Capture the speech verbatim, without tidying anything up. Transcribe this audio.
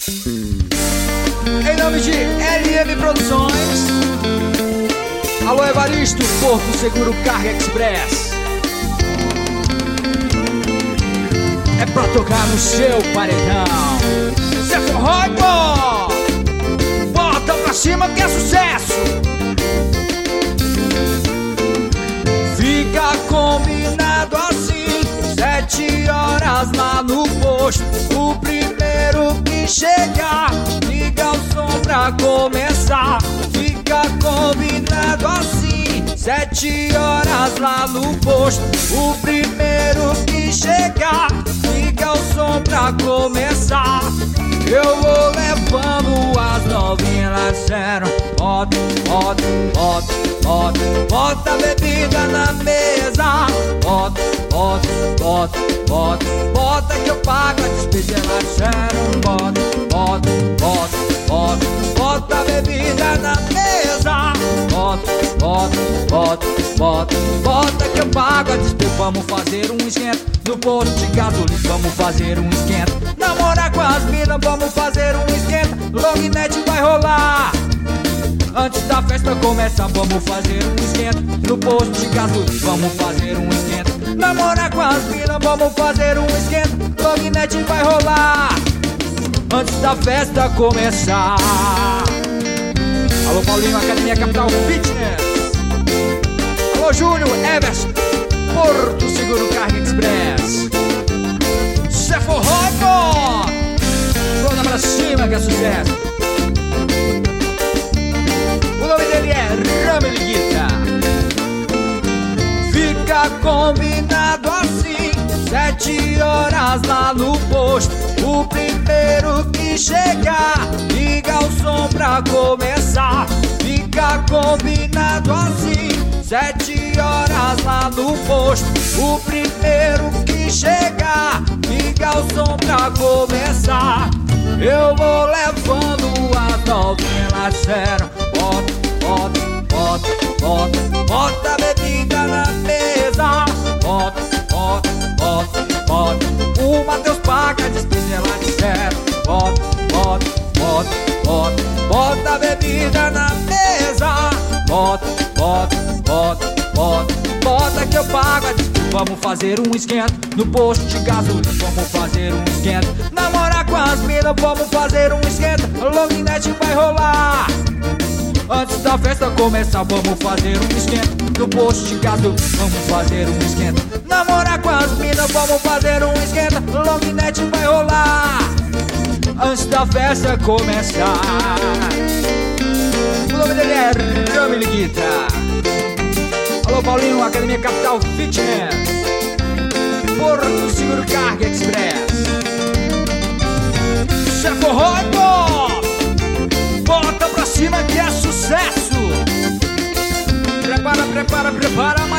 Em nome de L M Produções. Alô Evaristo, Porto Seguro Carga Express. É pra tocar no seu paredão. Cê forró, pô! Bota pra cima que é sucesso. Fica combinado assim, sete horas lá no posto. O primeiro que chegar, liga o som pra começar. Fica combinado assim, sete horas lá no posto. O primeiro que chegar, liga o som pra começar. Eu vou levando as novinhas, elas disseram: bota, bota, bota, bota, bota a bebida na mesa. Bota, bota, bota, bota, bota que eu pago a despesa. Elas disseram: bota, bota, bota, bota, bota a bebida na mesa. Bota, bota, bota, bota, bota que eu pago a despesa. Vamos fazer um esquenta no posto de gasolina. Vamos fazer um esquenta. Namorar com as minas, vamos fazer um esquenta. Longnet vai rolar. Antes da festa começar, vamos fazer um esquenta no posto de gasolina. Vamos fazer um esquenta. Namorar com as minas, vamos fazer um esquenta. Longnet vai rolar. Antes da festa começar. Alô Paulinho, Academia Capital Fitness. Alô Júnior, Everson, Porto Seguro Carga Express. Cê forró, pô! Toda pra cima que é sucesso. O nome dele é Rameliguita. Fica combinado assim, sete horas lá no posto. O primeiro que chegar, liga o som pra começar. Fica combinado assim, sete horas lá no posto. O primeiro que chegar, liga o som pra começar. Eu vou levando as novinhas, elas disseram: bota, bota, bota, bota, bota a bebida na mesa. Bota, bota, bota, bota, o Matheus paga a despesa. Elas disseram: bota, bota, bota, bota, bota a bebida na mesa. Bota, bota, bota, bota, bota que eu pago a despesa. Vamos fazer um esquenta no posto de gasolina. Vamos fazer um esquenta. Namorar com as minas, vamos fazer um esquenta. Longnet vai rolar. Antes da festa começar, vamos fazer um esquenta no posto de gasolina. Vamos fazer um esquenta. Namorar com as minas, vamos fazer um esquenta. Longnet vai rolar. Antes da festa começar. O nome dele é Rameliguita. Alô Paulinho, Academia Capital Fitness. Porto Seguro Carga Express. Cê forró, pô! Bota pra cima que é sucesso. Prepara, prepara, prepara,